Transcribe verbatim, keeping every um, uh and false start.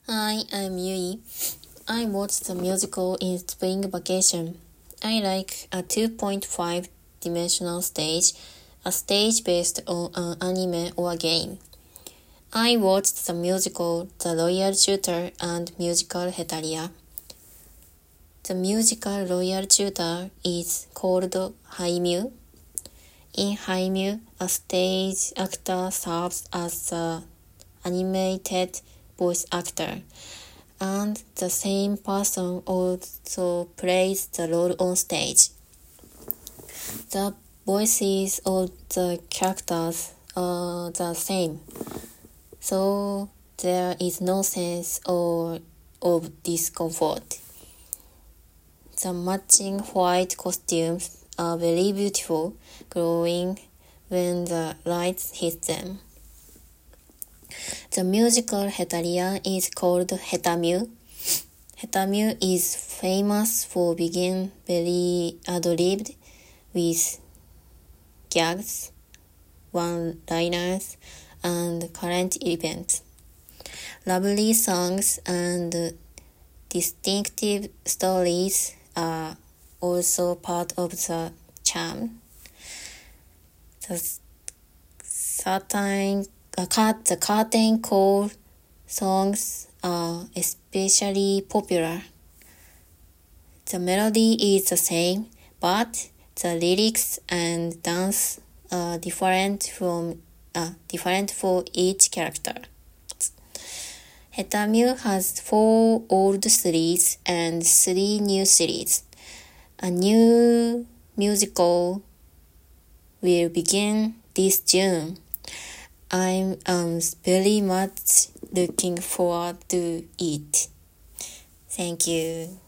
Hi, I'm Yui. I watched the musical in spring vacation. I like a two point five dimensional stage, a stage based on an anime or a game. I watched the musical The Royal Tutor and musical Hetaria. The musical Royal Tutor is called Haimyu. In Haimyu, a stage actor serves as the animated voice actor, and the same person also plays the role on stage. The voices of the characters are the same, so there is no sense or of discomfort. The matching white costumes are very beautiful, glowing when the lights hit them. The musical Hetaria is called Hetamyu. Hetamyu is famous for being very ad-libbed with gags, one-liners, and current events. Lovely songs and distinctive stories are also part of the charm. The certain The curtain call songs are especially popular. The melody is the same, but the lyrics and dance are different from uh, different for each character. Hetamyu has four old series and three new series. A new musical will begin this June. I'm um, very much looking forward to it. Thank you.